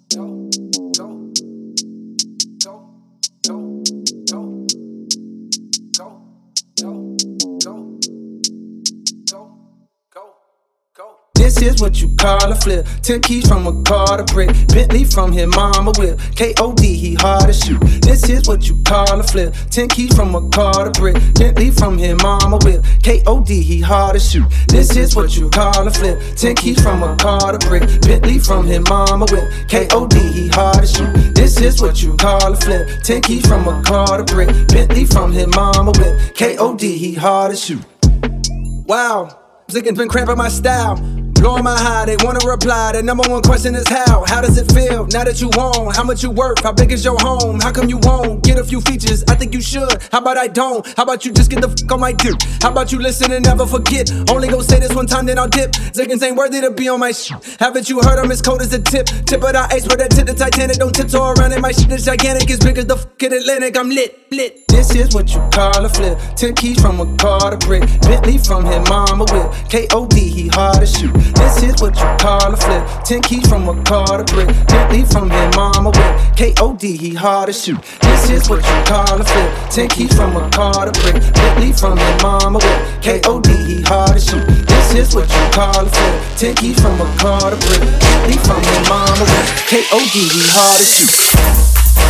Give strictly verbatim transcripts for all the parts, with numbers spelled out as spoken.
go, go, go, go, go, go, go, go, go, go, go. This is what you call a flip. Ten keys from a car to brick. Bentley from his mama whip. K O D, he hard to shoot. This is what you call a flip. Ten keys from a car to brick. Bentley from his mama whip. K O D, he hard to shoot. This is what you call a flip. Ten keys from a car to brick. Bentley from his mama whip. K O D, he hard to shoot. This is what you call a flip. Ten keys from a car to brick. Bentley from his mama whip. K O D, he hard to shoot. Wow, Ziggin's been cramping my style. Blowing my high, they wanna reply. The number one question is how? How does it feel now that you own? How much you worth? How big is your home? How come you won't get a few features? I think you should. How about I don't? How about you just get the fuck on my dick? How about you listen and never forget? Only go say this one time, then I'll dip. Ziggins ain't worthy to be on my shit. Haven't you heard I'm as cold as a tip? Tip of the ice where that tip the Titanic. Don't tiptoe around it. My shit is gigantic, as big as the fucking Atlantic. I'm lit, lit. This is what you call a flip. Ten keys from a car to brick. Bentley from his mama whip. K O D, he hard to shoot. This is what you call a flip. Ten keys from a car to brick. Bentley from his mama whip. K O D, he hard to shoot. This is what you call a flip. Ten keys from a car to brick. Bentley from his mama whip. K O D, he hard to shoot. This is what you call a flip. Ten keys from a car to brick. Bentley from his mama whip. K O D, he hard to shoot.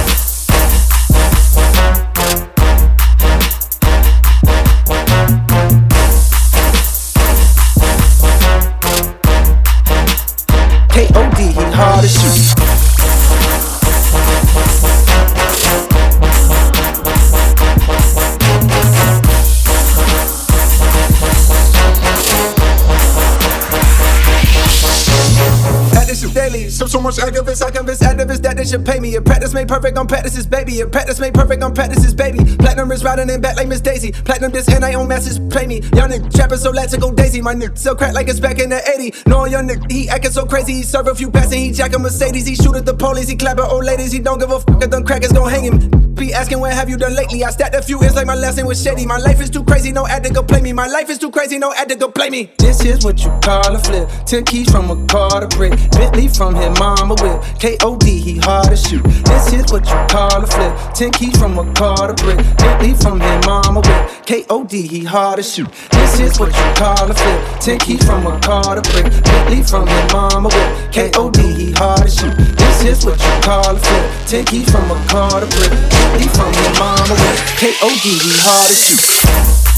K O D, he hard to shoot. Daily, so so much activists, I convince activists that they should pay me. If practice made perfect, I'm practice's baby. If practice made perfect, I'm practice's baby. Platinum is riding in back like Miss Daisy. Platinum this and I own message pay me. Y'all nigga trapping so loud to go daisy. My nigga sell crack like it's back in the eighties. Knowing young nigga, he acting so crazy. He serve a few passes, he jack a Mercedes. He shoot at the police, he clap at old ladies. He don't give a fuck if them crackers gon' hang him. Be asking what have you done lately. I stacked a few ends like my last name was shady. My life is too crazy, no ad to go play me. My life is too crazy, no ad to go play me. This is what you call a flip. Ten keys from a car to brick. Bentley from his mama whip. K O D, he hard to shoot. This is what you call a flip. Ten keys from a car to brick. Bentley from his mama whip. K O D, he hard to shoot. This is what you call a flip. Ten keys from a car to brick. Bentley from his mama whip. K O D, he hard to shoot. This is what you call a flip. Ten keys from a car to brick. Bentley from his mama whip. K O D, he hard to shoot.